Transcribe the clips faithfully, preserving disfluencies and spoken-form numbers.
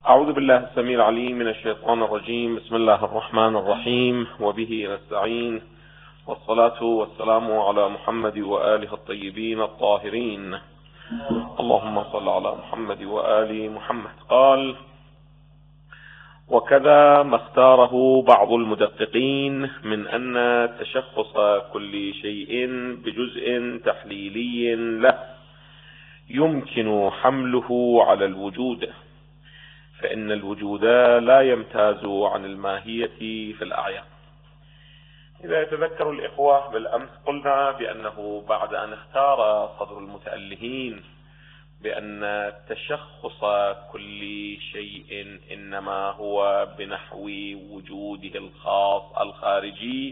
أعوذ بالله السميع العليم من الشيطان الرجيم. بسم الله الرحمن الرحيم، وبه نستعين، والصلاة والسلام على محمد وآله الطيبين الطاهرين. اللهم صل على محمد وآل محمد. قال: وكذا ما اختاره بعض المدققين من أن تشخص كل شيء بجزء تحليلي له يمكن حمله على الوجود، فإن الوجود لا يمتاز عن الماهية في الأعيان. إذا يتذكر الإخوة بالأمس قلنا بأنه بعد أن اختار صدر المتألهين بأن تشخص كل شيء إنما هو بنحو وجوده الخاص الخارجي،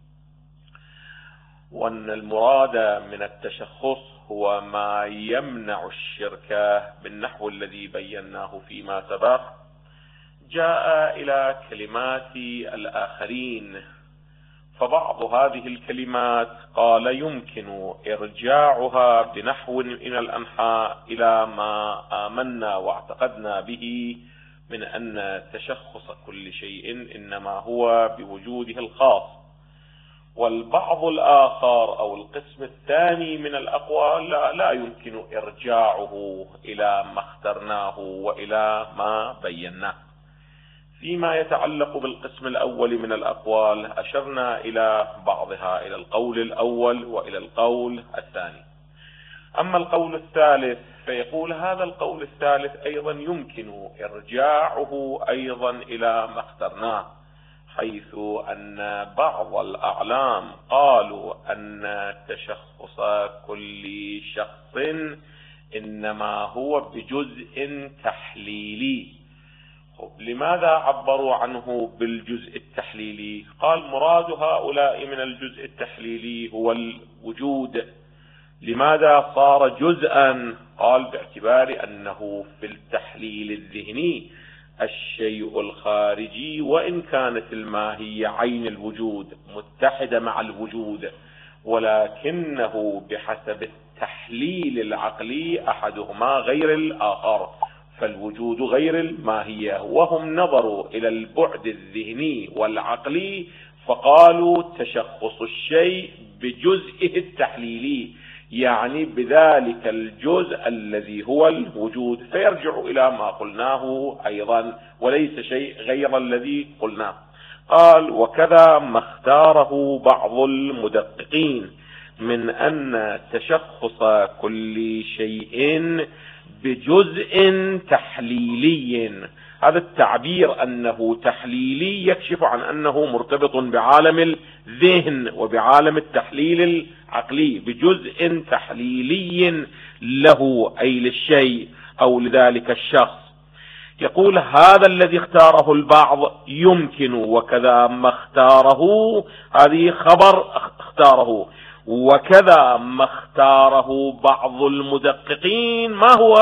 وأن المراد من التشخص هو ما يمنع الشرك بالنحو الذي بيناه فيما سبق، جاء إلى كلمات الآخرين، فبعض هذه الكلمات قال يمكن إرجاعها بنحو من الأنحاء إلى ما آمنا واعتقدنا به من أن تشخص كل شيء إنما هو بوجوده الخاص، والبعض الآخر أو القسم الثاني من الأقوال لا, لا يمكن إرجاعه إلى ما اخترناه وإلى ما بيناه. فيما يتعلق بالقسم الأول من الأقوال أشرنا إلى بعضها، إلى القول الأول وإلى القول الثاني. أما القول الثالث فيقول هذا القول الثالث أيضا يمكن إرجاعه أيضا إلى ما اخترناه، حيث أن بعض الأعلام قالوا أن تشخص كل شخص إنما هو بجزء تحليلي. لماذا عبروا عنه بالجزء التحليلي؟ قال مراد هؤلاء من الجزء التحليلي هو الوجود. لماذا صار جزءا؟ قال باعتبار أنه في التحليل الذهني الشيء الخارجي وإن كانت الماهية عين الوجود متحدة مع الوجود، ولكنه بحسب التحليل العقلي أحدهما غير الآخر، فالوجود غير الماهية. وهم نظروا إلى البعد الذهني والعقلي فقالوا تشخص الشيء بجزئه التحليلي، يعني بذلك الجزء الذي هو الوجود، فيرجع إلى ما قلناه أيضا وليس شيء غير الذي قلناه. قال: وكذا ما اختاره بعض المدققين من أن تشخص كل شيء بجزء تحليلي. هذا التعبير أنه تحليلي يكشف عن أنه مرتبط بعالم الذهن وبعالم التحليل العقلي، بجزء تحليلي له أي للشيء أو لذلك الشخص. يقول هذا الذي اختاره البعض يمكن، وكذا ما اختاره، هذه خبر اختاره، وكذا ما اختاره بعض المدققين ما هو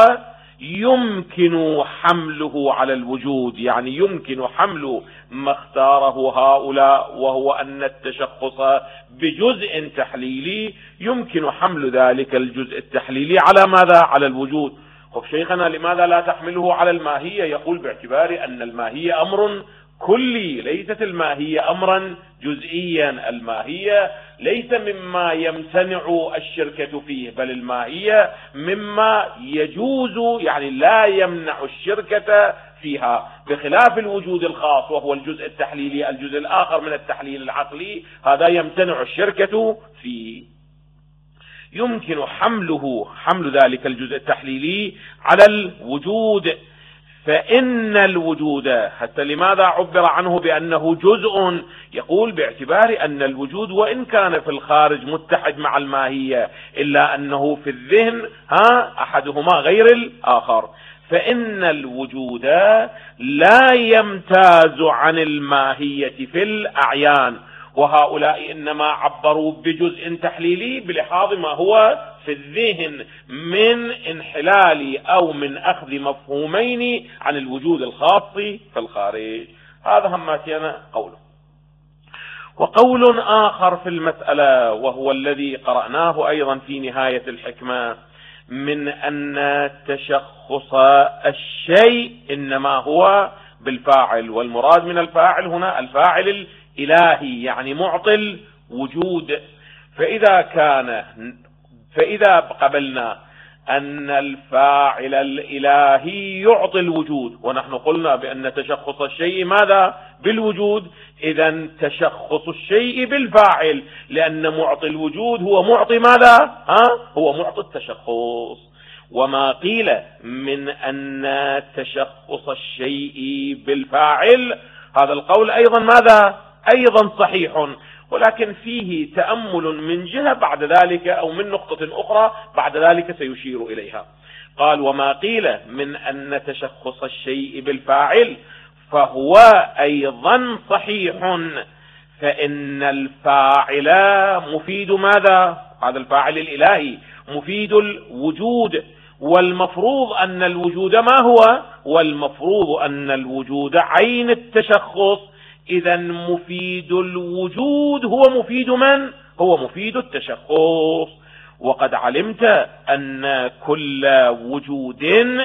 يمكن حمله على الوجود، يعني يمكن حمل ما اختاره هؤلاء وهو أن التشخص بجزء تحليلي يمكن حمل ذلك الجزء التحليلي على ماذا؟ على الوجود. طب شيخنا لماذا لا تحمله على الماهية؟ يقول باعتبار أن الماهية أمر كلي، ليست الماهية أمرا جزئيا. الماهية ليس مما يمتنع الشركة فيه، بل الماهية مما يجوز، يعني لا يمنع الشركة فيها، بخلاف الوجود الخاص وهو الجزء التحليلي، الجزء الآخر من التحليل العقلي، هذا يمتنع الشركة فيه. يمكن حمله حمل ذلك الجزء التحليلي على الوجود، فإن الوجود حتى لماذا عبر عنه بأنه جزء؟ يقول باعتبار أن الوجود وإن كان في الخارج متحد مع الماهية إلا أنه في الذهن ها أحدهما غير الآخر، فإن الوجود لا يمتاز عن الماهية في الأعيان، وهؤلاء إنما عبروا بجزء تحليلي بلحاظ ما هو في الذهن من انحلال أو من أخذ مفهومين عن الوجود الخاص في الخارج. هذا هماتنا قوله. وقول آخر في المسألة وهو الذي قرأناه أيضا في نهاية الحكمة من أن تشخص الشيء إنما هو بالفاعل، والمراد من الفاعل هنا الفاعل الإلهي يعني معطي الوجود. فإذا كان فإذا قبلنا أن الفاعل الإلهي يعطي الوجود، ونحن قلنا بأن تشخص الشيء ماذا؟ بالوجود، إذن تشخص الشيء بالفاعل، لأن معطي الوجود هو معطي ماذا؟ ها؟ هو معطي التشخص. وما قيل من أن تشخص الشيء بالفاعل هذا القول أيضا ماذا؟ أيضا صحيح، ولكن فيه تأمل من جهة بعد ذلك أو من نقطة أخرى بعد ذلك سيشير إليها. قال وما قيل من أن تشخص الشيء بالفاعل فهو أيضا صحيح، فإن الفاعل مفيد ماذا؟ هذا الفاعل الإلهي مفيد الوجود، والمفروض أن الوجود ما هو؟ والمفروض أن الوجود عين التشخص، إذا مفيد الوجود هو مفيد من؟ هو مفيد التشخص. وقد علمت أن كل وجود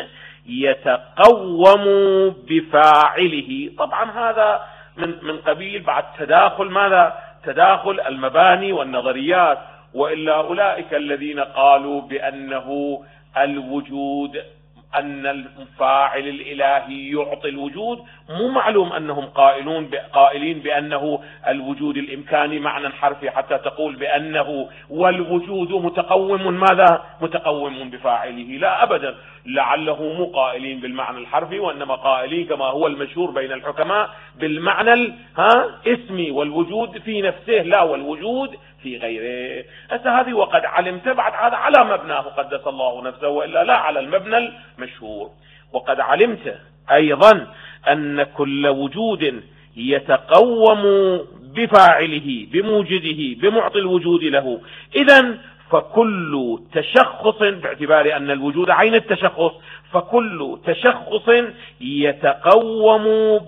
يتقوم بفاعله. طبعا هذا من من قبيل بعد تداخل ماذا؟ تداخل المباني والنظريات، وإلا أولئك الذين قالوا بأنه الوجود أن الفاعل الإلهي يعطي الوجود، مو معلوم أنهم قائلون قائلين بأنه الوجود الإمكاني معنى حرفي حتى تقول بأنه والوجود متقوم ماذا؟ متقوم بفاعله، لا أبدا، لعله مو قائلين بالمعنى الحرفي، وإنما قائلين كما هو المشهور بين الحكماء بالمعنى ها اسمي، والوجود في نفسه لا والوجود في غيره. هسه هذه وقد علمت بعد هذا على مبناه قدس الله نفسه، وإلا لا على المبنى المشهور. وقد علمت أيضا أن كل وجود يتقوم بفاعله بموجده بمعطي الوجود له، إذن فكل تشخص باعتبار أن الوجود عين التشخص، فكل تشخص يتقوم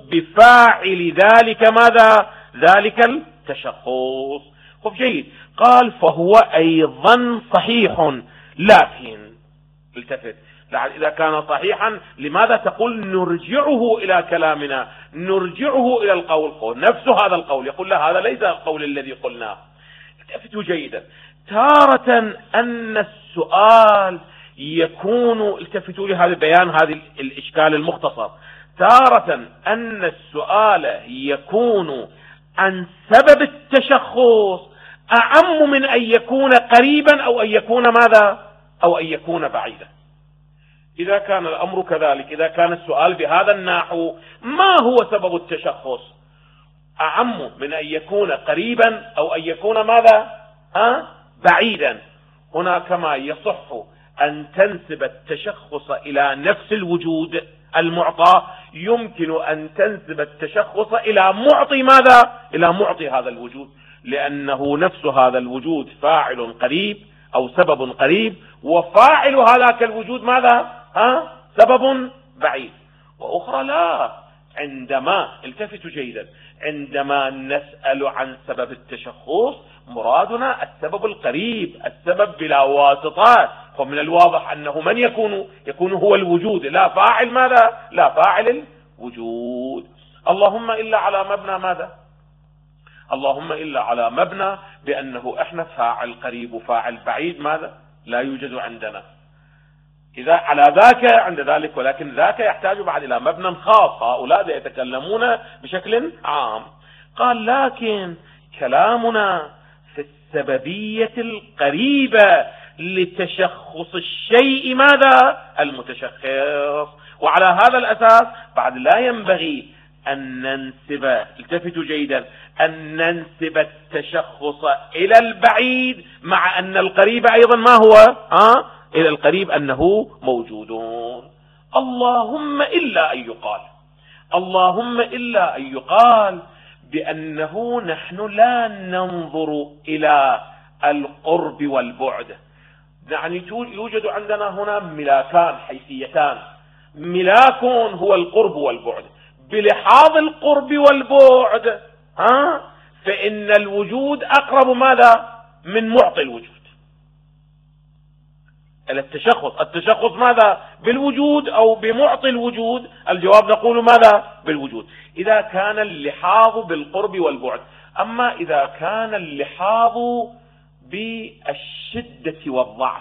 بفاعل ذلك ماذا؟ ذلك التشخص. خب جيد، قال فهو أيضا صحيح، لكن التفت، إذا كان صحيحا لماذا تقول نرجعه إلى كلامنا، نرجعه إلى القول؟ قول نفس هذا القول يقول لا هذا ليس القول الذي قلناه. التفتوا جيدا، تارة أن السؤال يكون، التفتوا لهذا البيان هذا الإشكال المختصر، تارة أن السؤال يكون عن سبب التشخص أعم من أن يكون قريبا أو أن يكون ماذا؟ أو أن يكون بعيدا. إذا كان الأمر كذلك، إذا كان السؤال بهذا النحو ما هو سبب التشخص أعم من أن يكون قريبا أو أن يكون ماذا؟ ها؟ بعيدا. هنا كما يصح أن تنسب التشخص إلى نفس الوجود المعطى، يمكن أن تنسب التشخص إلى معطي ماذا؟ إلى معطي هذا الوجود، لأنه نفس هذا الوجود فاعل قريب أو سبب قريب، وفاعل هذاك الوجود ماذا؟ ها؟ سبب بعيد. وأخرى لا، عندما التفتوا جيدا، عندما نسأل عن سبب التشخص مرادنا السبب القريب، السبب بلا واسطات، فمن الواضح أنه من يكون؟ يكون هو الوجود، لا فاعل ماذا؟ لا فاعل الوجود. اللهم إلا على مبنى ماذا؟ اللهم إلا على مبنى بأنه إحنا فاعل قريب وفاعل بعيد ماذا؟ لا يوجد عندنا. إذا على ذاك عند ذلك، ولكن ذاك يحتاج بعد إلى مبنى خاص، هؤلاء يتكلمون بشكل عام. قال لكن كلامنا في السببية القريبة لتشخص الشيء ماذا؟ المتشخص. وعلى هذا الأساس بعد لا ينبغي أن ننسب، التفتوا جيدا، أن ننسب التشخص إلى البعيد مع أن القريب أيضا ما هو؟ ها؟ إلى القريب أنه موجودون. اللهم إلا أن يقال، اللهم إلا أن يقال بأنه نحن لا ننظر إلى القرب والبعد. يعني يوجد عندنا هنا ملاكان حيثيتان، ملاك هو القرب والبعد، بلحاظ القرب والبعد ها فإن الوجود أقرب ماذا؟ من معطي الوجود. إلى التشخص. التشخص ماذا؟ بالوجود أو بمعطي الوجود؟ الجواب نقول ماذا؟ بالوجود، إذا كان اللحاظ بالقرب والبعد. أما إذا كان اللحاظ بالشدة والضعف،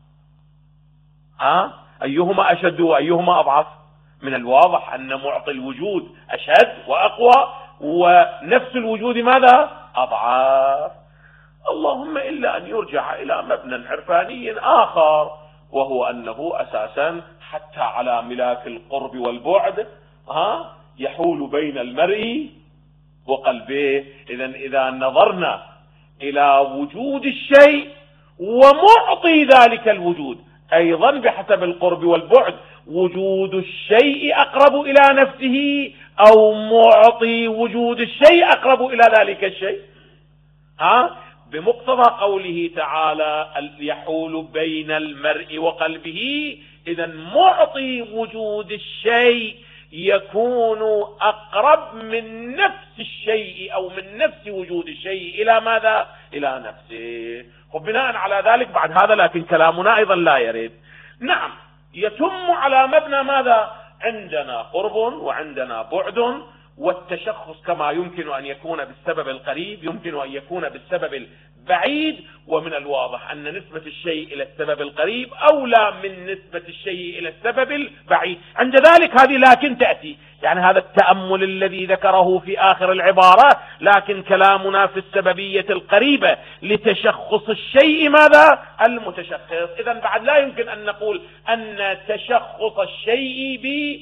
ها أيهما أشد وأيهما أضعف؟ من الواضح أن معطي الوجود أشد وأقوى، ونفس الوجود ماذا؟ أضعاف. اللهم إلا أن يرجع إلى مبنى عرفاني آخر، وهو أنه أساسا حتى على ملاك القرب والبعد ها يحول بين المرء وقلبه. إذن إذا نظرنا إلى وجود الشيء ومعطي ذلك الوجود أيضا بحسب القرب والبعد، وجود الشيء أقرب إلى نفسه أو معطي وجود الشيء أقرب إلى ذلك الشيء؟ ها بمقتضى قوله تعالى يحول بين المرء وقلبه، إذن معطي وجود الشيء يكون أقرب من نفس الشيء أو من نفس وجود الشيء إلى ماذا؟ إلى نفسه. وبناء على ذلك بعد هذا لكن كلامنا أيضا لا يرد. نعم يتم على مبنى ماذا؟ عندنا قرب وعندنا بعد، والتشخص كما يمكن أن يكون بالسبب القريب يمكن أن يكون بالسبب البعيد، ومن الواضح أن نسبة الشيء إلى السبب القريب أولى من نسبة الشيء إلى السبب البعيد. عند ذلك هذه لكن تأتي، يعني هذا التأمل الذي ذكره في آخر العبارة، لكن كلامنا في السببية القريبة لتشخص الشيء ماذا؟ المتشخص. إذن بعد لا يمكن أن نقول أن تشخص الشيء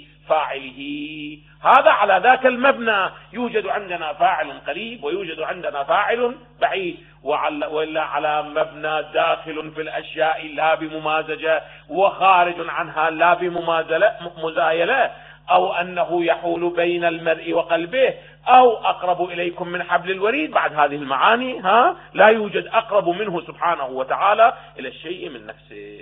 بفاعله. هذا على ذاك المبنى يوجد عندنا فاعل قريب ويوجد عندنا فاعل بعيد، وإلا على مبنى داخل في الأشياء لا بممازجة وخارج عنها لا بمزايلة، أو أنه يحول بين المرء وقلبه، أو أقرب إليكم من حبل الوريد. بعد هذه المعاني ها لا يوجد أقرب منه سبحانه وتعالى إلى الشيء من نفسه.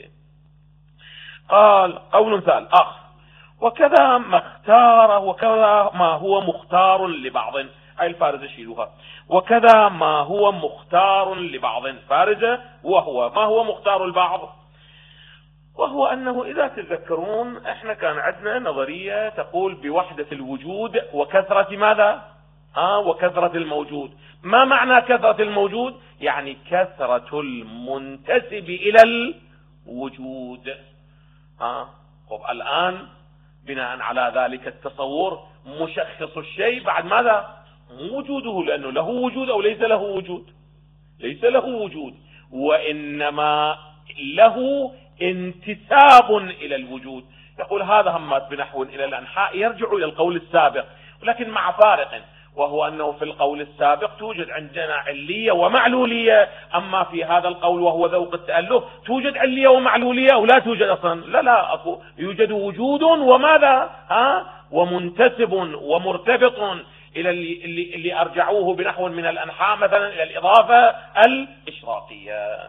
قال قول ثالث آخر: وكذا ما اختار وكذا ما هو مختار لبعض. أي الفارزة شيلوها. وكذا ما هو مختار لبعض، فارزة وهو ما هو مختار البعض، وهو أنه إذا تذكرون إحنا كان عندنا نظرية تقول بوحدة الوجود وكثرة ماذا؟ آه وكثرة الموجود. ما معنى كثرة الموجود؟ يعني كثرة المنتسب إلى الوجود. آه طب الآن بناء على ذلك التصور مشخص الشيء بعد ماذا؟ وجوده، لأنه له وجود أو ليس له وجود؟ ليس له وجود، وإنما له انتساب إلى الوجود. يقول هذا همات بنحو إلى الأنحاء يرجع إلى القول السابق، ولكن مع فارق، وهو أنه في القول السابق توجد عندنا علية ومعلولية، أما في هذا القول وهو ذوق التأله توجد علية ومعلولية أو لا توجد أصلا؟ لا لا أكو، يوجد وجود وماذا؟ ها ومنتسب ومرتبط إلى اللي, اللي, اللي أرجعوه بنحو من الأنحاء مثلا إلى الإضافة الإشراقية.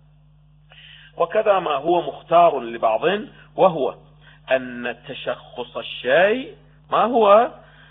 وكذا ما هو مختار لبعض، وهو أن تشخص الشيء ما هو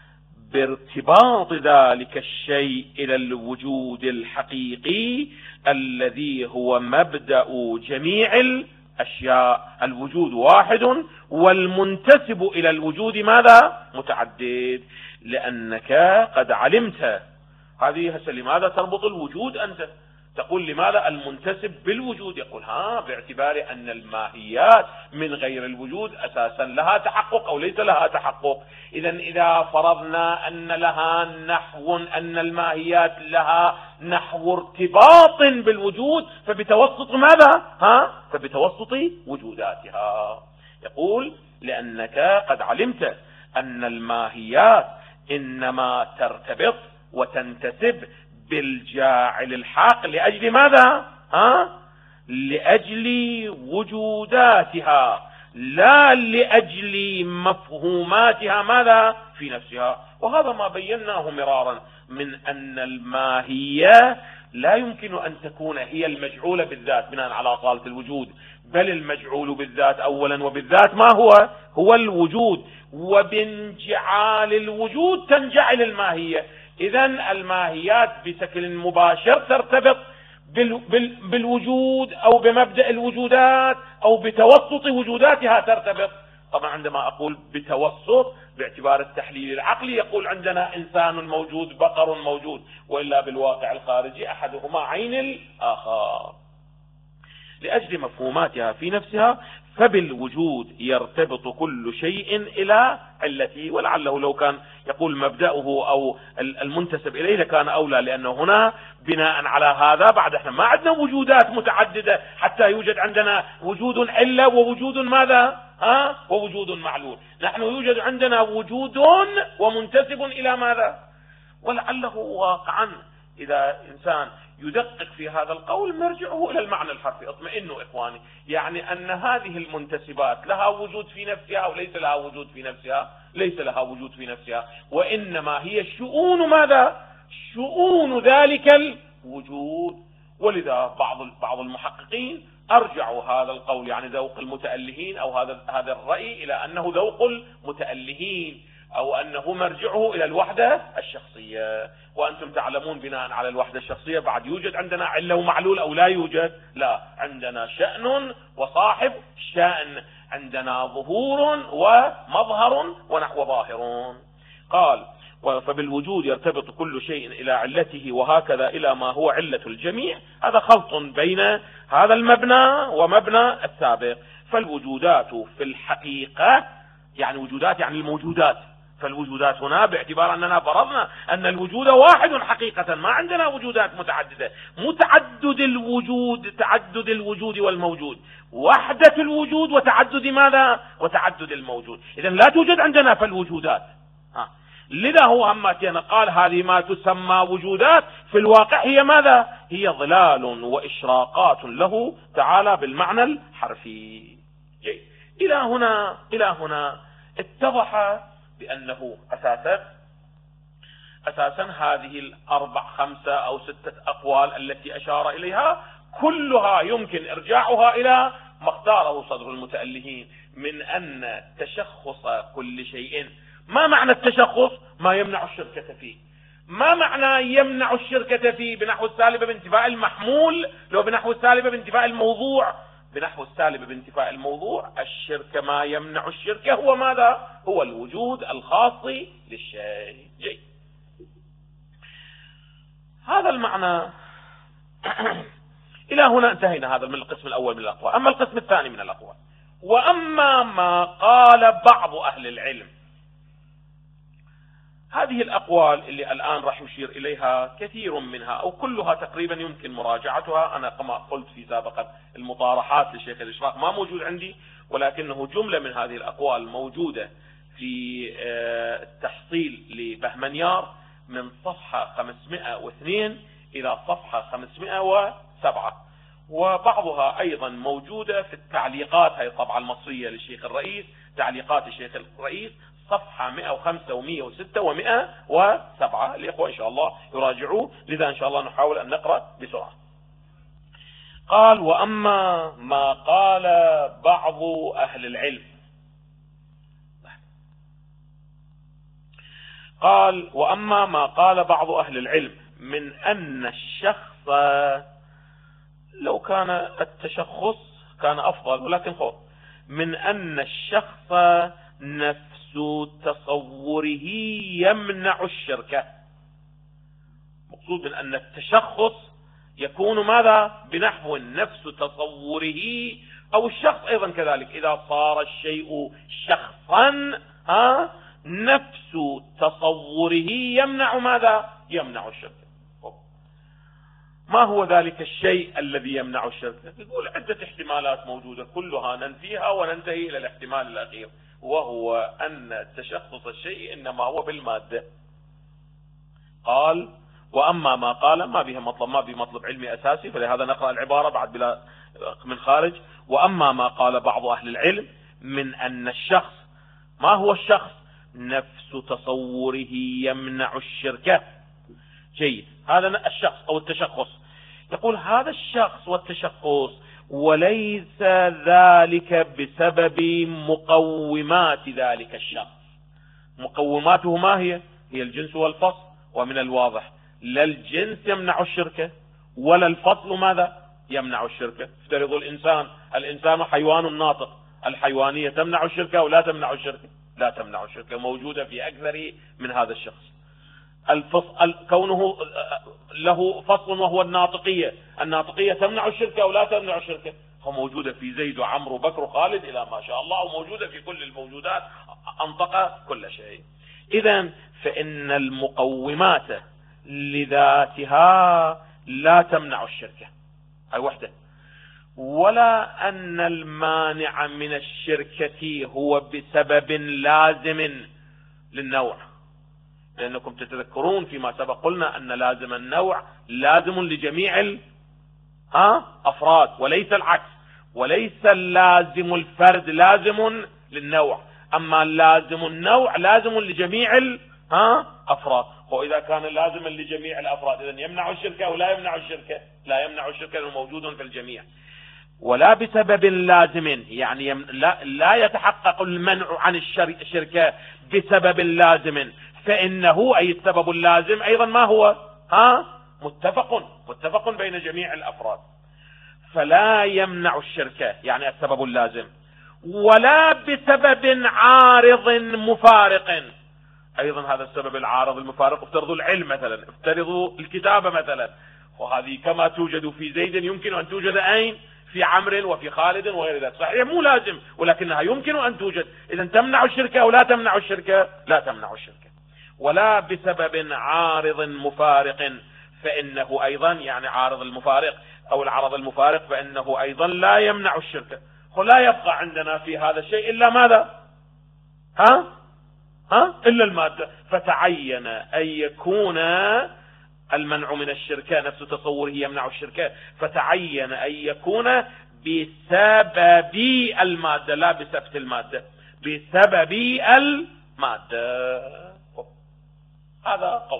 بارتباط ذلك الشيء إلى الوجود الحقيقي الذي هو مبدأ جميع الأشياء. الوجود واحد والمنتسب إلى الوجود ماذا؟ متعدد. لأنك قد علمت هذه هسه لماذا تربط الوجود أنت؟ تقول لماذا المنتسب بالوجود؟ يقول ها باعتبار أن الماهيات من غير الوجود أساسا لها تحقق أو ليس لها تحقق. إذا إذا فرضنا أن لها نحو، أن الماهيات لها نحو ارتباط بالوجود، فبتوسط ماذا؟ ها فبتوسط وجوداتها. يقول لأنك قد علمت أن الماهيات إنما ترتبط وتنتسب بالجاعل الحق لأجل ماذا؟ ها؟ لأجل وجوداتها، لا لأجل مفهوماتها ماذا؟ في نفسها. وهذا ما بيناه مرارا من أن الماهية لا يمكن أن تكون هي المجعولة بالذات بناء على أصالة الوجود، بل المجعول بالذات أولا وبالذات ما هو؟ هو الوجود، وبانجعال الوجود تنجعل الماهية. إذن الماهيات بشكل مباشر ترتبط بالوجود أو بمبدأ الوجودات أو بتوسط وجوداتها ترتبط. طبعا عندما أقول بتوسط باعتبار التحليل العقلي يقول عندنا إنسان موجود، بقر موجود، وإلا بالواقع الخارجي أحدهما عين الآخر. لأجل مفهوماتها في نفسها فبالوجود يرتبط كل شيء إلى علته. ولعله لو كان يقول مبدأه أو المنتسب إليه لكان أولى، لأنه هنا بناء على هذا بعد احنا ما عندنا وجودات متعددة حتى يوجد عندنا وجود علة ووجود ماذا؟ ها؟ ووجود معلول. نحن يوجد عندنا وجود ومنتسب إلى ماذا؟ ولعله واقعا إذا إنسان يدقق في هذا القول مرجعه إلى المعنى الحرفي. اطمئنوا إخواني، يعني أن هذه المنتسبات لها وجود في نفسها أو ليس لها وجود في نفسها؟ ليس لها وجود في نفسها، وإنما هي شؤون ماذا؟ شؤون ذلك الوجود. ولذا بعض بعض المحققين أرجعوا هذا القول، يعني ذوق المتألهين أو هذا هذا الرأي، إلى أنه ذوق المتألهين أو أنه مرجعه إلى الوحدة الشخصية. وأنتم تعلمون بناء على الوحدة الشخصية بعد يوجد عندنا علة ومعلول أو لا يوجد؟ لا، عندنا شأن وصاحب شأن، عندنا ظهور ومظهر ونحو ظاهر. قال فبالوجود يرتبط كل شيء إلى علته وهكذا إلى ما هو علة الجميع. هذا خلط بين هذا المبنى ومبنى السابق. فالوجودات في الحقيقة يعني وجودات يعني الموجودات، فالوجودات هنا باعتبار أننا فرضنا أن الوجود واحد حقيقة، ما عندنا وجودات متعددة. متعدد الوجود تعدد الوجود والموجود، وحدة الوجود وتعدد ماذا؟ وتعدد الموجود. إذن لا توجد عندنا فالوجودات. ها. لذا هو أما قال هذه ما تسمى وجودات، في الواقع هي ماذا؟ هي ظلال وإشراقات له تعالى بالمعنى الحرفي. جيد. إلى هنا إلى هنا اتضح بأنه أساسا أساسا هذه الأربع خمسة أو ستة أقوال التي أشار إليها كلها يمكن إرجاعها إلى ما اختاره صدر المتألهين من أن تشخص كل شيء. ما معنى التشخص؟ ما يمنع الشركة فيه. ما معنى يمنع الشركة فيه؟ بنحو السالبة بانتفاء المحمول، لو بنحو السالبة بانتفاء الموضوع. بنحو السالبة بانتفاء الموضوع الشركة ما يمنع الشركة هو ماذا؟ هو الوجود الخاص للشيء. جيد. هذا المعنى إلى هنا انتهينا هذا من القسم الأول من الأقوال. أما القسم الثاني من الأقوال، وأما ما قال بعض أهل العلم. هذه الأقوال اللي الآن راح يشير إليها كثير منها أو كلها تقريبا يمكن مراجعتها. أنا كما قلت في سابقا المطارحات لشيخ الإشراق ما موجود عندي، ولكنه جملة من هذه الأقوال موجودة في التحصيل لبهمنيار من صفحة خمسمائة واثنين إلى صفحة خمسمائة وسبعة، وبعضها أيضا موجودة في التعليقات، هي الطبعة المصرية للشيخ الرئيس، تعليقات الشيخ الرئيس صفحة مئة وخمسة ومئة وستة ومئة وسبعة. الإخوة إن شاء الله يراجعوه، لذا إن شاء الله نحاول أن نقرأ بسرعة. قال وأما ما قال بعض أهل العلم. قال وأما ما قال بعض أهل العلم من أن الشخص، لو كان التشخص كان أفضل ولكن خذ، من أن الشخص نفس تصوره يمنع الشركة. مقصود من أن التشخص يكون ماذا؟ بنحو نفس تصوره، أو الشخص أيضا كذلك إذا صار الشيء شخصا ها نفس تصوره يمنع ماذا؟ يمنع الشركة. ما هو ذلك الشيء الذي يمنع الشركة؟ يقول عدة احتمالات موجودة كلها ننفيها وننتهي إلى الاحتمال الأخير، وهو أن تشخص الشيء إنما هو بالمادة. قال وأما ما قال ما بها مطلب ما به مطلب علمي أساسي، فلهذا نقرأ العبارة بعد بلا من خارج. وأما ما قال بعض أهل العلم من أن الشخص، ما هو الشخص؟ نفس تصوره يمنع الشركة. جيد. هذا الشخص أو التشخص. يقول هذا الشخص والتشخص وليس ذلك بسبب مقومات ذلك الشخص. مقوماته ما هي؟ هي الجنس والفصل، ومن الواضح لا الجنس يمنع الشركة ولا الفصل ماذا يمنع الشركة. افترضوا الإنسان الإنسان حيوان ناطق، الحيوانية تمنع الشركة أو لا تمنع الشركة؟ لا تمنع الشركة، موجودة في أكثر من هذا الشخص. الفصل كونه له فصل وهو الناطقية، الناطقية تمنع الشركة أو لا تمنع الشركة؟ هو موجودة في زيد وعمرو وبكر وخالد إلى ما شاء الله، وموجودة في كل الموجودات، أنطق كل شيء. إذن فإن المقومات لذاتها لا تمنع الشركة، هاي وحدة. ولا أن المانع من الشركة هو بسبب لازم للنوع، لأنكم تتذكرون فيما سبق قلنا أن لازم النوع لازم لجميع ال ها أفراد وليس العكس، وليس اللازم الفرد لازم للنوع، أما لازم النوع لازم لجميع ال ها أفراد. وإذا كان لازما لجميع الأفراد إذن يمنع الشركة أو لا يمنع الشركة؟ لا يمنع الشركة لأنه موجود في الجميع. ولا بسبب لازم، يعني يم... لا... لا يتحقق المنع عن الشركة بسبب لازم، فإنه أي السبب اللازم أيضا ما هو ها متفق متفق بين جميع الأفراد، فلا يمنع الشركة يعني السبب اللازم. ولا بسبب عارض مفارق، أيضا هذا السبب العارض المفارق، افترضوا العلم مثلا، افترضوا الكتابة مثلا، وهذه كما توجد في زيد يمكن أن توجد أين في عمرو وفي خالد وغير ذلك، صحيح مو لازم ولكنها يمكن أن توجد. إذن تمنع الشركة أو لا تمنع الشركة؟ لا تمنع الشركة. ولا بسبب عارض مفارق، فإنه أيضا يعني عارض المفارق أو العرض المفارق فإنه أيضا لا يمنع الشركة. ولا يبقى عندنا في هذا الشيء إلا ماذا ها ها إلا المادة. فتعين أن يكون المنع من الشركة نفس تصوره يمنع الشركة، فتعين أن يكون بسبب المادة لا بسبب المادة، بسبب المادة. هذا قول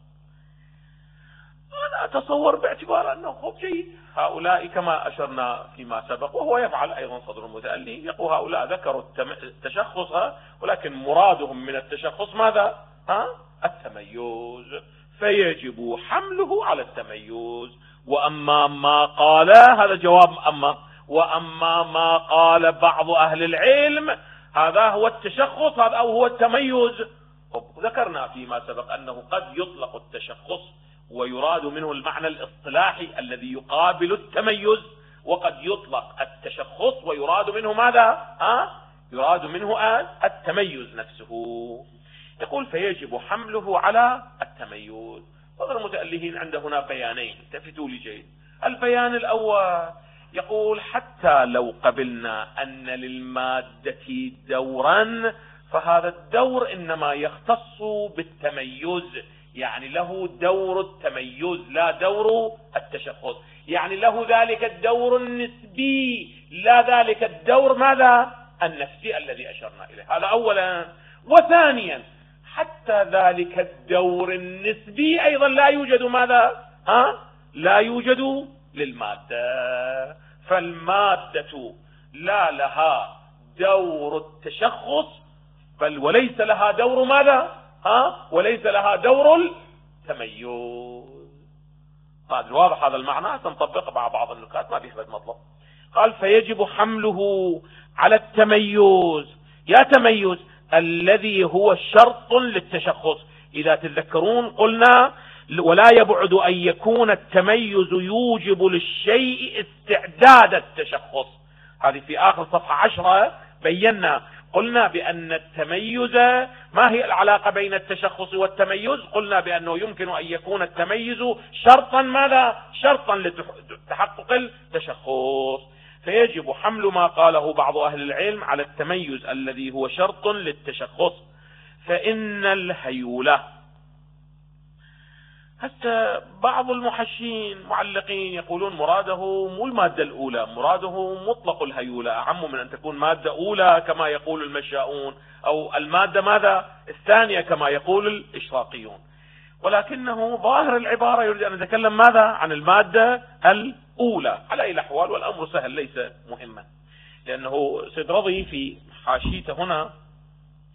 أنا أتصور باعتبار أنه خوف جيد. هؤلاء كما أشرنا فيما سبق وهو يفعل أيضا صدر المتألي، يقول هؤلاء ذكروا التشخص ولكن مرادهم من التشخص ماذا ها التميز، فيجب حمله على التميز. وأما ما قال هذا جواب أما وأما ما قال بعض أهل العلم هذا هو التشخص هذا أو هو التميز. ذكرنا فيما سبق أنه قد يطلق التشخص ويراد منه المعنى الاصطلاحي الذي يقابل التميز، وقد يطلق التشخص ويراد منه ماذا ها يراد منه التميز نفسه. يقول فيجب حمله على التميز. صدر المتألهين عند هنا بيانين، التفتوا لي جيد. البيان الأول يقول حتى لو قبلنا أن للمادة دورا فهذا الدور إنما يختص بالتميز، يعني له دور التميز لا دور التشخص، يعني له ذلك الدور النسبي لا ذلك الدور ماذا النفسي الذي أشرنا إليه. هذا أولا. وثانيا حتى ذلك الدور النسبي أيضا لا يوجد ماذا ها لا يوجد للمادة، فالمادة لا لها دور التشخص بل وليس لها دور ماذا ها وليس لها دور التميز. هذا واضح هذا المعنى، سنطبق مع بعض النكات ما بيحبط مطلب. قال فيجب حمله على التميز. يا تميز الذي هو شرط للتشخص. إذا تذكرون قلنا ولا يبعد أن يكون التميز يوجب للشيء استعداد التشخص. هذه في آخر صفحة عشرة بينا قلنا بأن التميز ما هي العلاقة بين التشخص والتميز؟ قلنا بأنه يمكن أن يكون التميز شرطا ماذا شرطا لتحقق التشخص، فيجب حمل ما قاله بعض أهل العلم على التميز الذي هو شرط للتشخص. فإن الهيولة حتى بعض المحشين معلقين يقولون مراده مو المادة الأولى، مراده مطلق الهيولة أعم من أن تكون مادة أولى كما يقول المشاؤون أو المادة ماذا الثانية كما يقول الإشراقيون، ولكنه ظاهر العبارة يريد أن نتكلم ماذا عن المادة الأولى. على أي الأحوال والأمر سهل ليس مهما، لأنه سيد رضي في حاشيته هنا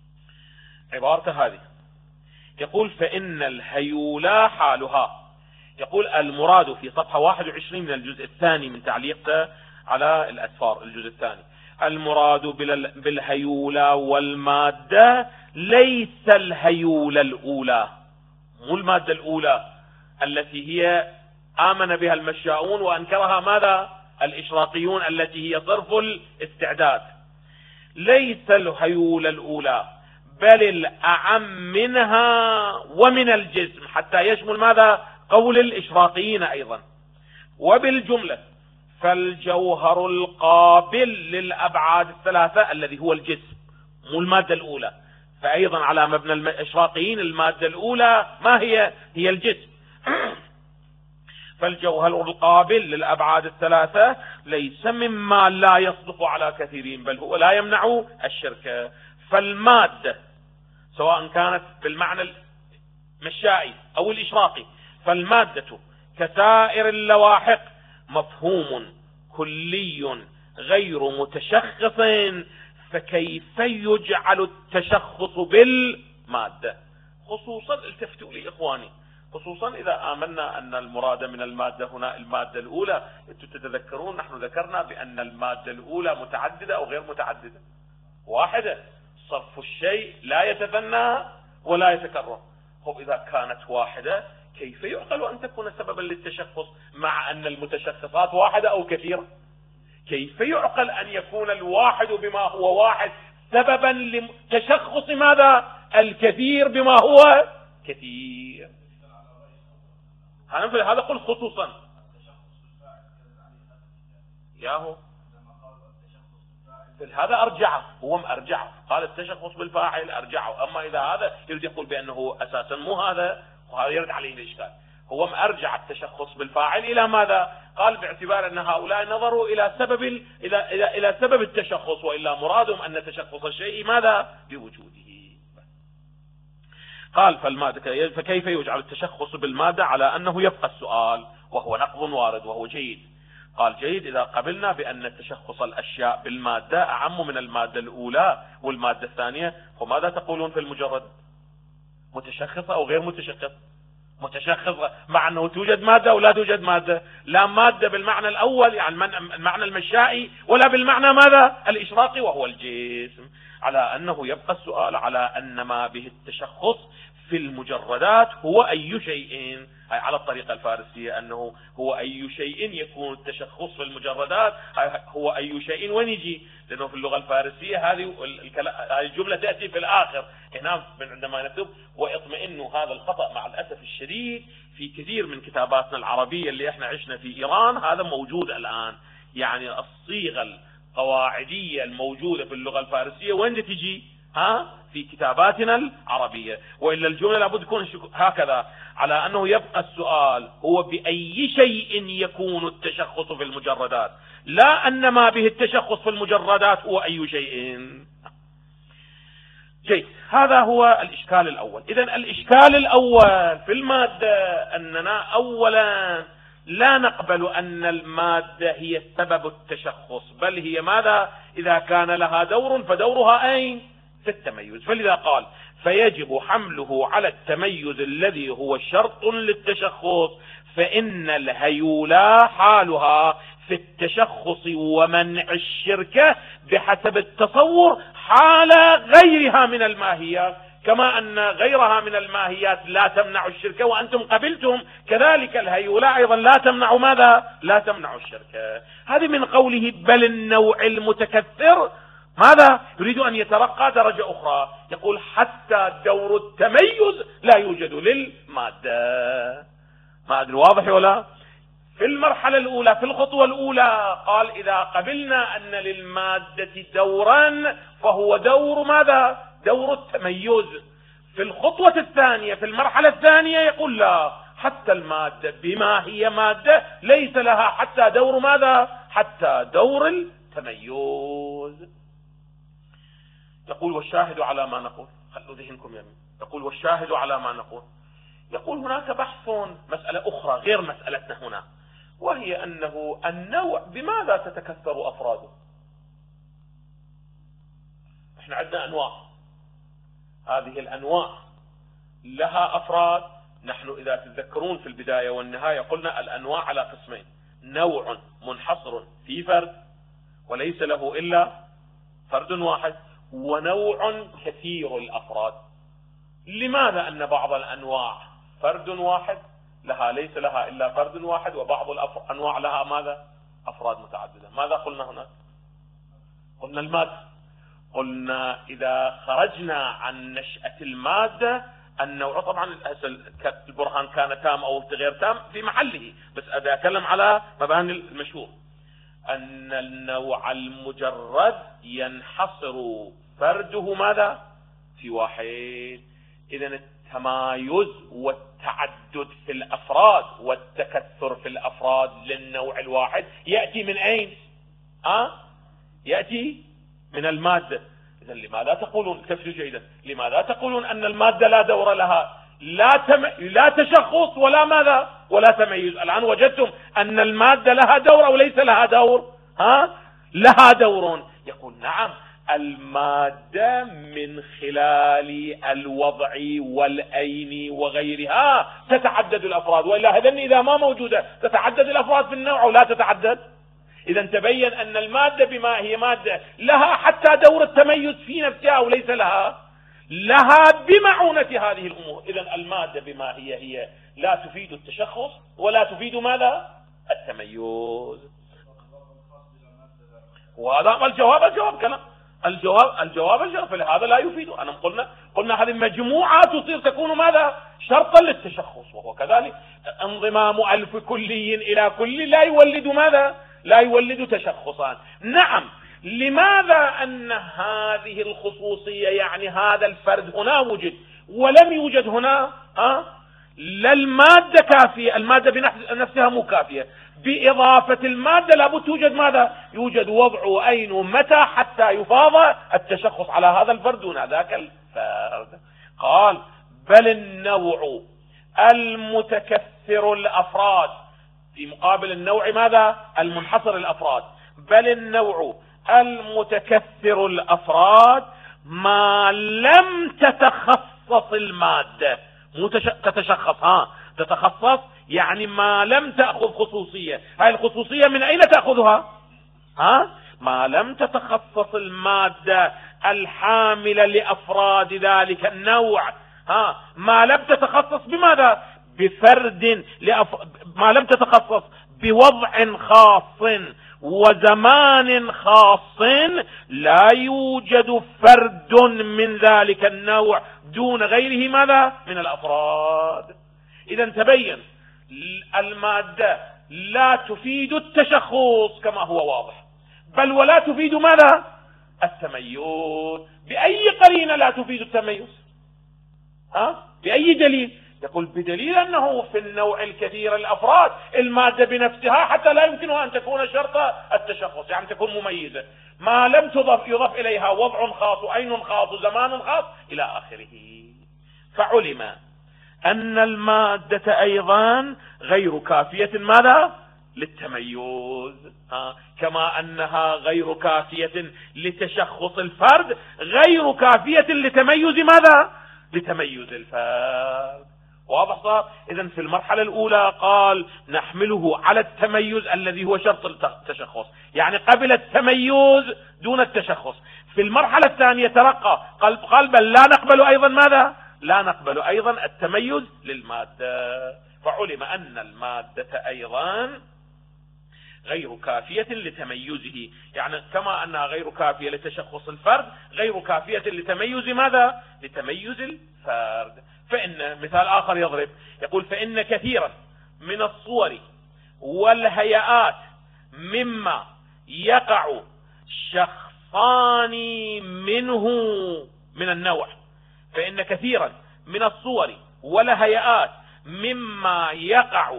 عبارته هذه يقول فإن الهيولى حالها، يقول المراد في صفحة واحد وعشرين من الجزء الثاني من تعليقه على الأسفار، الجزء الثاني: المراد بالهيولة والمادة ليس الهيولة الأولى، مو المادة الأولى التي هي آمن بها المشاؤون وأنكرها ماذا؟ الإشراقيون، التي هي صرف الاستعداد. ليس الهيولة الأولى بل الأعم منها ومن الجسم، حتى يشمل ماذا؟ قول الإشراقيين أيضا. وبالجملة فالجوهر القابل للأبعاد الثلاثة الذي هو الجسم، مو المادة الأولى، فأيضا على مبنى الإشراقيين المادة الأولى ما هي؟ هي الجسم. فالجوهر القابل للأبعاد الثلاثة ليس مما لا يصدق على كثيرين، بل هو لا يمنع الشرك. فالمادة سواء كانت بالمعنى المشائي أو الإشراقي، فالمادة كسائر اللواحق مفهوم كلي غير متشخص، فكيف يجعل التشخص بالمادة؟ خصوصا التفتوا لي إخواني، خصوصا إذا آمنا أن المراد من المادة هنا المادة الأولى. أنتم تتذكرون نحن ذكرنا بأن المادة الأولى متعددة أو غير متعددة؟ واحدة، صرف الشيء لا يتثنى ولا يتكرر. طب إذا كانت واحدة كيف يعقل أن تكون سببا للتشخص مع أن المتشخصات واحدة أو كثيرة؟ كيف يعقل أن يكون الواحد بما هو واحد سببا لتشخص ماذا؟ الكثير بما هو كثير. هذا قل خصوصا ياهو هذا أرجعه، هو أرجعه، قال التشخص بالفاعل أرجعه. أما إذا هذا يريد يقول بأنه أساسا مو هذا، وهذا يرد عليه الإشكال. هو أرجع التشخص بالفاعل إلى ماذا؟ قال باعتبار أن هؤلاء نظروا إلى سبب إلى إلى إلى سبب التشخص، وإلا مرادهم أن تشخص الشيء ماذا؟ بوجوده. قال فالمادة، فكيف يجعل التشخص بالمادة على أنه يبقى السؤال، وهو نقض وارد وهو جيد. قال جيد إذا قبلنا بأن تشخص الأشياء بالمادة أعم من المادة الأولى والمادة الثانية، فماذا تقولون في المجرد؟ متشخصة أو غير متشخص؟ متشخصة، مع أنه توجد مادة ولا توجد مادة، لا مادة بالمعنى الأول يعني المعنى المشائي، ولا بالمعنى ماذا؟ الإشراقي وهو الجسم. على أنه يبقى السؤال على أن ما به التشخص في المجردات هو أي شيء، أي على الطريقة الفارسية أنه هو أي شيء يكون التشخص في المجردات، هو أي شيء ونجي، لأنه في اللغة الفارسية هذه الجملة تأتي في الآخر. هنا عندما نكتب واطمئنوا، هذا الخطأ مع الأسف الشديد في كثير من كتاباتنا العربية اللي احنا عشنا في إيران، هذا موجود الآن. يعني الصيغة القواعدية الموجودة في اللغة الفارسية وين تجي؟ ها؟ في كتاباتنا العربية. وإلا الجملة لابد تكون هكذا، على أنه يبقى السؤال هو بأي شيء يكون التشخص في المجردات، لا أن ما به التشخص في المجردات هو أي شيء. جيد، هذا هو الإشكال الأول. إذن الإشكال الأول في المادة أننا أولا لا نقبل أن المادة هي سبب التشخص، بل هي ماذا؟ إذا كان لها دور فدورها أين؟ في التميز. فلذا قال فيجب حمله على التميز الذي هو شرط للتشخص، فإن الهيولة حالها في التشخص ومنع الشركة بحسب التصور حال غيرها من الماهيات، كما أن غيرها من الماهيات لا تمنع الشركة، وأنتم قبلتم كذلك الهيولة أيضا لا تمنع ماذا؟ لا تمنع الشركة. هذه من قوله بل النوع المتكثر ماذا؟ يريد أن يترقى درجة أخرى، يقول حتى دور التميز لا يوجد للمادة. ما أدري واضح ولا؟ في المرحلة الأولى في الخطوة الأولى قال إذا قبلنا أن للمادة دورا فهو دور ماذا؟ دور التميز. في الخطوة الثانية في المرحلة الثانية يقول لا، حتى المادة بما هي مادة ليس لها حتى دور ماذا؟ حتى دور التميز. يقول والشاهد على ما نقول، خلوا ذهنكم يمين، يقول والشاهد على ما نقول. يقول هناك بحث مسألة أخرى غير مسألتنا هنا، وهي أنه النوع بماذا تتكثر أفراده؟ احنا عندنا أنواع، هذه الأنواع لها أفراد نحن إذا تتذكرون في البداية والنهاية قلنا الأنواع على قسمين: نوع منحصر في فرد وليس له إلا فرد واحد، ونوع كثير الأفراد. لماذا أن بعض الأنواع فرد واحد لها ليس لها إلا فرد واحد، وبعض الأنواع لها ماذا؟ أفراد متعددة؟ ماذا قلنا هناك؟ قلنا المادة. قلنا إذا خرجنا عن نشأة المادة النوع، طبعا البرهان كان تام أو غير تام في محله، بس أنا أتكلم على مباني المشهور، أن النوع المجرد ينحصر فرده ماذا؟ في واحد. إذا التمايز والتعدد في الأفراد والتكثر في الأفراد للنوع الواحد يأتي من أين؟ أه؟ يأتي من المادة. إذا لماذا تقولون، تفسير جيدا، لماذا تقولون أن المادة لا دور لها، لا تم... لا تشخص ولا ماذا ولا تميز؟ الآن وجدتم أن المادة لها دور أو ليس لها دور؟ ها؟ لها دور. يقول نعم، المادة من خلال الوضع والأين وغيرها تتعدد الأفراد، وإلا هذن إذا ما موجودة تتعدد الأفراد في النوع أو لا تتعدد. إذا تبين أن المادة بما هي مادة لها حتى دور التميز في نفسها أو ليس لها، لها بمعونة هذه الأمور. إذا المادة بما هي هي لا تفيد التشخص ولا تفيد ماذا؟ التميز. وهذا الجواب الجواب كلام الجواب الجواب الجواب فلهذا لا يفيد. أنا قلنا قلنا هذه المجموعة تصير تكون ماذا؟ شرطا للتشخص، وهو كذلك انضمام ألف كلي إلى كل لا يولد ماذا؟ لا يولد تشخصان. نعم، لماذا أن هذه الخصوصية يعني هذا الفرد هنا وجد ولم يوجد هنا؟ ها؟ لا المادة كافية، المادة بنفسها مو كافية، بإضافة المادة لابد توجد ماذا؟ يوجد وضع أين ومتى حتى يفاض التشخص على هذا الفرد دون ذاك الفرد. قال بل النوع المتكثر الأفراد في مقابل النوع ماذا؟ المنحصر الأفراد. بل النوع المتكثر الأفراد ما لم تتخصص المادة، مو تتشخص، ها تتخصص يعني ما لم تأخذ خصوصية. هاي الخصوصية من أين تأخذها؟ ها ما لم تتخصص المادة الحاملة لأفراد ذلك النوع. ها ما لم تتخصص بماذا؟ بفرد لأف... ما لم تتخصص بوضع خاص وزمان خاص، لا يوجد فرد من ذلك النوع دون غيره ماذا؟ من الأفراد. إذا تبين المادة لا تفيد التشخص كما هو واضح، بل ولا تفيد ماذا؟ التميز. بأي قرينة لا تفيد التميز؟ ها؟ بأي دليل؟ يقول بدليل أنه في النوع الكثير الأفراد المادة بنفسها حتى لا يمكنها أن تكون شرط التشخص، يعني تكون مميزة، ما لم تضف يضف إليها وضع خاص وعين خاص وزمان خاص إلى آخره. فعلم أن المادة أيضا غير كافية ماذا؟ للتميز، ها؟ كما أنها غير كافية لتشخص الفرد غير كافية لتميز ماذا؟ لتميز الفرد. واضح صار؟ إذن في المرحلة الأولى قال نحمله على التميز الذي هو شرط التشخص، يعني قبل التميز دون التشخص. في المرحلة الثانية ترقى قال, قال بل لا نقبل أيضا ماذا؟ لا نقبل أيضا التميز للمادة. فعلم أن المادة أيضا غير كافية لتميزه، يعني كما أنها غير كافية لتشخص الفرد غير كافية لتميز ماذا؟ لتميز الفرد. فإن مثال آخر يضرب، يقول فإن كثيرا من الصور والهيئات مما يقع شخصان منه من النوع. فإن كثيرا من الصور والهيئات مما يقع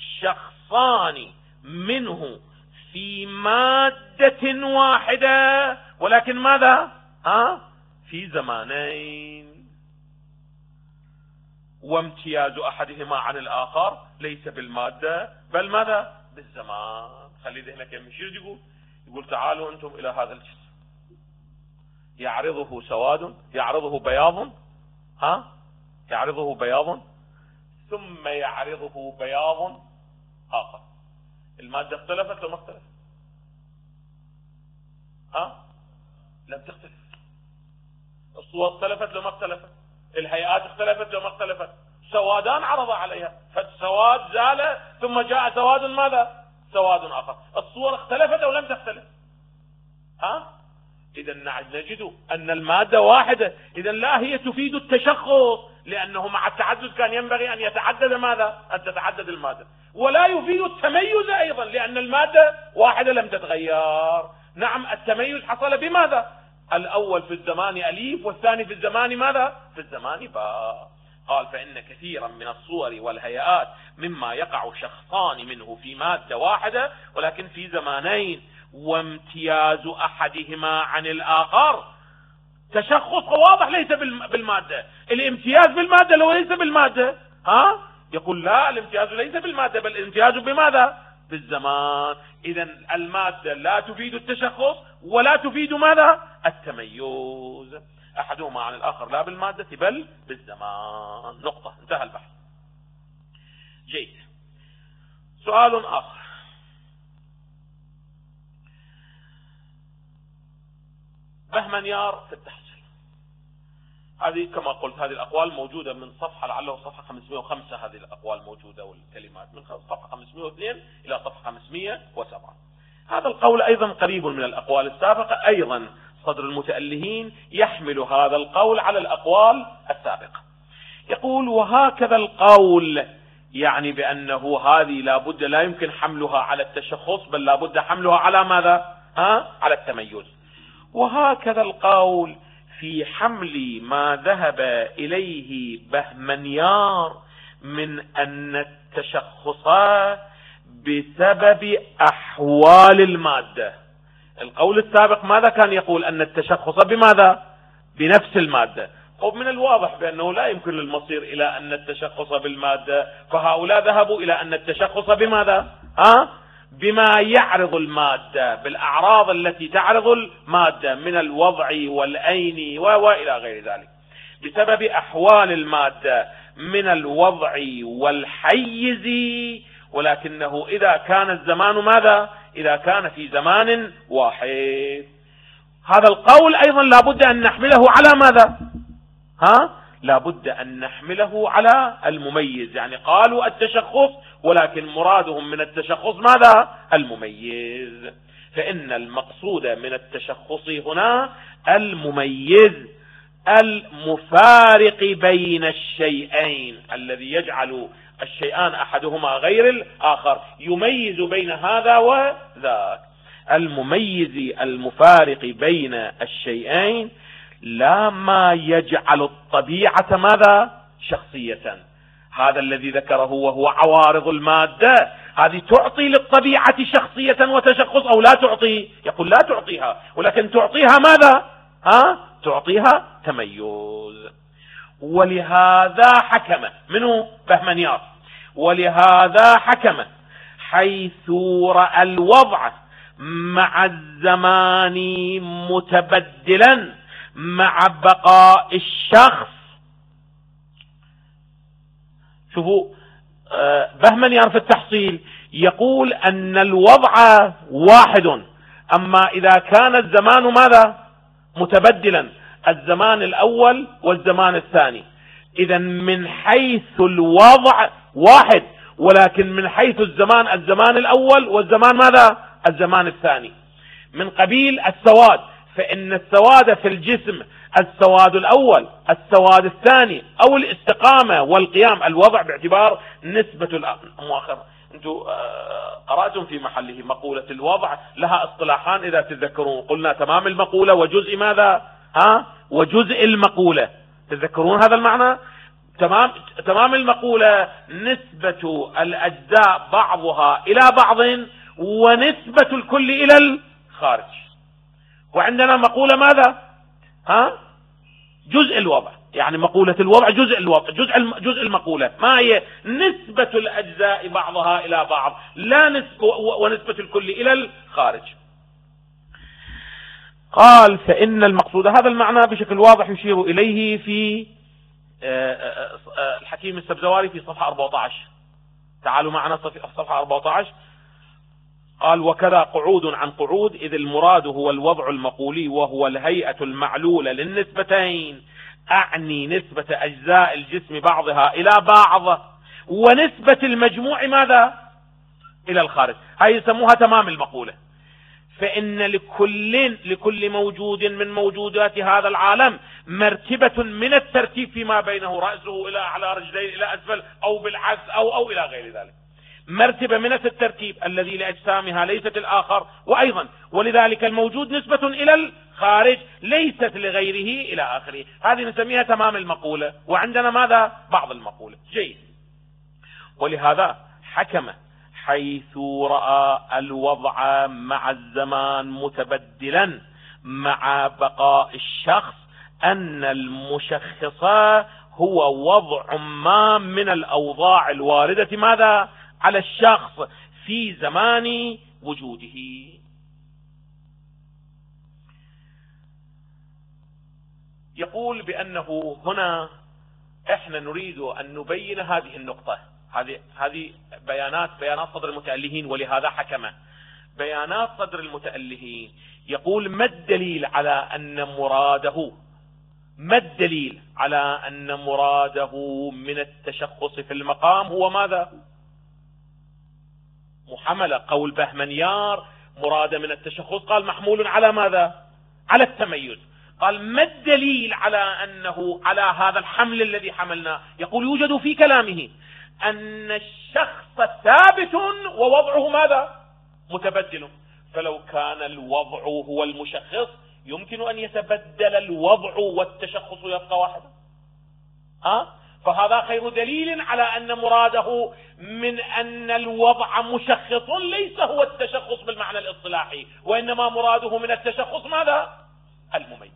شخصان منه في مادة واحدة، ولكن ماذا؟ ها؟ في زمانين، وامتياز أحدهما عن الآخر ليس بالمادة بل ماذا؟ بالزمان. خلي ذهنك يمشي. يقول يقول تعالوا أنتم إلى هذا الجسم، يعرضه سواد، يعرضه بياض، ها؟ يعرضه بياض، ثم يعرضه بياض آخر. المادة اختلفت لو ما اختلفت؟ ها؟ لم تختلف. الصور اختلفت لو ما اختلفت؟ الهيئات اختلفت لو ما اختلفت؟ سوادان عرض عليها، فالسواد زال ثم جاء سواد ماذا؟ سواد آخر. الصور اختلفت أو لم تختلف؟ ها؟ إذا نجد أن المادة واحدة. إذا لا هي تفيد التشخص، لأنه مع التعدد كان ينبغي أن يتعدد ماذا؟ أن تتعدد المادة. ولا يفيد التميز أيضا، لأن المادة واحدة لم تتغير. نعم التميز حصل بماذا؟ الأول في الزمان أليف والثاني في الزمان ماذا؟ في الزمان باء. قال فإن كثيرا من الصور والهيئات مما يقع شخصان منه في مادة واحدة ولكن في زمانين، وامتياز أحدهما عن الآخر تشخص واضح ليس بالمادة. الامتياز بالمادة لو ليس بالمادة، ها؟ يقول لا، الامتياز ليس بالمادة بل الامتياز بماذا؟ بالزمان. إذا المادة لا تفيد التشخص ولا تفيد ماذا؟ التميز. أحدهما عن الآخر لا بالمادة بل بالزمان. نقطة، انتهى البحث. جيد. سؤال آخر. بهمنيار في التحصيل. هذه كما قلت هذه الأقوال موجودة من صفحة لعله صفحة خمسمائة وخمسة. هذه الأقوال موجودة والكلمات من صفحة خمسمائة واثنين إلى صفحة خمسمائة وسبعة. هذا القول أيضا قريب من الأقوال السابقة. أيضا صدر المتألهين يحمل هذا القول على الأقوال السابقة. يقول وهكذا القول، يعني بأنه هذه لابد لا يمكن حملها على التشخص بل لابد حملها على ماذا؟ ها؟ على التميز. وهكذا القول في حمل ما ذهب إليه بهمنيار من أن التشخص بسبب أحوال المادة. القول السابق ماذا كان يقول؟ أن التشخص بماذا؟ بنفس المادة. ومن الواضح بأنه لا يمكن المصير إلى أن التشخص بالمادة، فهؤلاء ذهبوا إلى أن التشخص بماذا؟ ها؟ بما يعرض المادة، بالأعراض التي تعرض المادة من الوضع والأين وإلى غير ذلك، بسبب أحوال المادة من الوضع والحيز. ولكنه إذا كان الزمان ماذا؟ إذا كان في زمان واحد. هذا القول أيضا لابد أن نحمله على ماذا؟ ها؟ لابد أن نحمله على المميز. يعني قالوا التشخص ولكن مرادهم من التشخص ماذا؟ المميز. فإن المقصود من التشخص هنا المميز المفارق بين الشيئين، الذي يجعل الشيئان أحدهما غير الآخر، يميز بين هذا وذاك. المميز المفارق بين الشيئين، لا ما يجعل الطبيعة ماذا؟ شخصية. هذا الذي ذكره وهو عوارض المادة، هذه تعطي للطبيعة شخصية وتشخص أو لا تعطي؟ يقول لا تعطيها، ولكن تعطيها ماذا؟ ها؟ تعطيها تميز. ولهذا حكم منه بهمنيار، ولهذا حكم حيث رأى الوضع مع الزمان متبدلا مع بقاء الشخص. شوفوا بهمنيار في التحصيل يقول أن الوضع واحد، أما إذا كان الزمان ماذا؟ متبدلا، الزمان الأول والزمان الثاني. إذا من حيث الوضع واحد، ولكن من حيث الزمان الزمان الأول والزمان ماذا؟ الزمان الثاني. من قبيل السواد، فإن السواد في الجسم السواد الأول، السواد الثاني، أو الاستقامة والقيام، الوضع باعتبار نسبة المؤخرة. أنتم قرأتم في محله مقولة الوضع لها اصطلاحان إذا تذكرون، قلنا تمام المقولة وجزء ماذا؟ ها؟ وجزء المقولة. تذكرون هذا المعنى؟ تمام تمام المقولة نسبة الأجزاء بعضها إلى بعض ونسبة الكل إلى الخارج. وعندنا مقولة ماذا؟ ها؟ جزء الوضع، يعني مقولة الوضع جزء الوضع، جزء جزء المقولة، ما هي نسبة الأجزاء بعضها إلى بعض، لا نسبة ونسبة الكل إلى الخارج. قال فإن المقصود، هذا المعنى بشكل واضح يشير إليه في الحكيم السبزواري في صفحة أربعة عشر. تعالوا معنا صفحة أربعة عشر. قال: وكذا قعود عن قعود، إذ المراد هو الوضع المقولي وهو الهيئة المعلولة للنسبتين، أعني نسبة أجزاء الجسم بعضها إلى بعض ونسبة المجموع ماذا؟ إلى الخارج. هاي يسموها تمام المقولة. فإن لكل لكل موجود من موجودات هذا العالم مرتبة من الترتيب فيما بينه، رأسه إلى أعلى، رجليه إلى أسفل، أو بالعكس، أو أو إلى غير ذلك. مرتبة من الترتيب الذي لأجسامها ليست الآخر، وأيضا ولذلك الموجود نسبة إلى الخارج ليست لغيره إلى آخره. هذه نسميها تمام المقولة. وعندنا ماذا؟ بعض المقولة. جيد. ولهذا حكم حيث رأى الوضع مع الزمان متبدلا مع بقاء الشخص أن المشخص هو وضع ما من الأوضاع الواردة ماذا؟ على الشخص في زمان وجوده. يقول بأنه هنا احنا نريد أن نبين هذه النقطة. هذه هذه بيانات بيانات صدر المتألهين، ولهذا حكم. بيانات صدر المتألهين يقول: ما الدليل على أن مراده ما الدليل على أن مراده من التشخص في المقام هو ماذا؟ محمل قول بهمنيار مراد من التشخص، قال محمول على ماذا؟ على التميز. قال: ما الدليل على أنه على هذا الحمل الذي حملناه؟ يقول: يوجد في كلامه أن الشخص ثابت ووضعه ماذا؟ متبدل. فلو كان الوضع هو المشخص يمكن أن يتبدل الوضع والتشخص يبقى واحدا. ها؟ فهذا خير دليل على أن مراده من أن الوضع مشخص ليس هو التشخص بالمعنى الاصطلاحي، وإنما مراده من التشخص ماذا؟ المميز.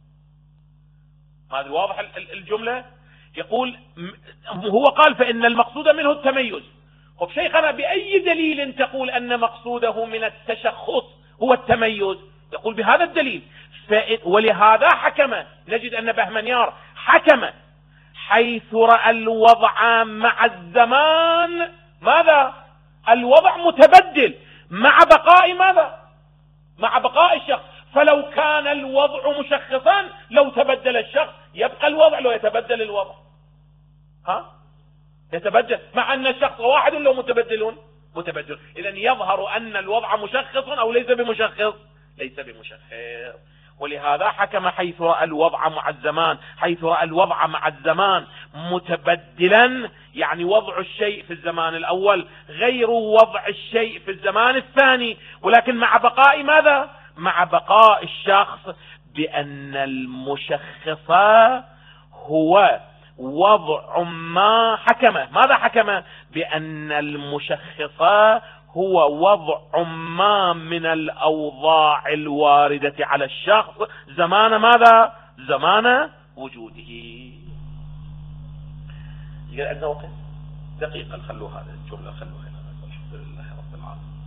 هذا واضح الجملة؟ يقول هو قال: فإن المقصود منه التميز. طب شيخنا بأي دليل تقول أن مقصوده من التشخص هو التميز؟ يقول: بهذا الدليل. ولهذا حكم. نجد أن بهمنيار حكم حيث رأى الوضع مع الزمان ماذا؟ الوضع متبدل مع بقاء ماذا؟ مع بقاء الشخص. فلو كان الوضع مشخصا لو تبدل الشخص يبقى الوضع، لو يتبدل الوضع ها يتبدل، مع أن الشخص واحد لو متبدلون متبدل. إذا يظهر أن الوضع مشخص أو ليس بمشخص؟ ليس بمشخص. ولهذا حكم حيث رأى الوضع مع الزمان حيث رأى الوضع مع الزمان متبدلا، يعني وضع الشيء في الزمان الأول غير وضع الشيء في الزمان الثاني، ولكن مع بقاء ماذا؟ مع بقاء الشخص، بأن المشخص هو وضع ما حكم. ماذا حكم؟ بأن المشخص هو وضع ما من الأوضاع الواردة على الشخص زمان ماذا؟ زمان وجوده. عندنا وقت دقيقة، خلوا هذا الجملة خلوها هنا. الحمد لله رب العالمين.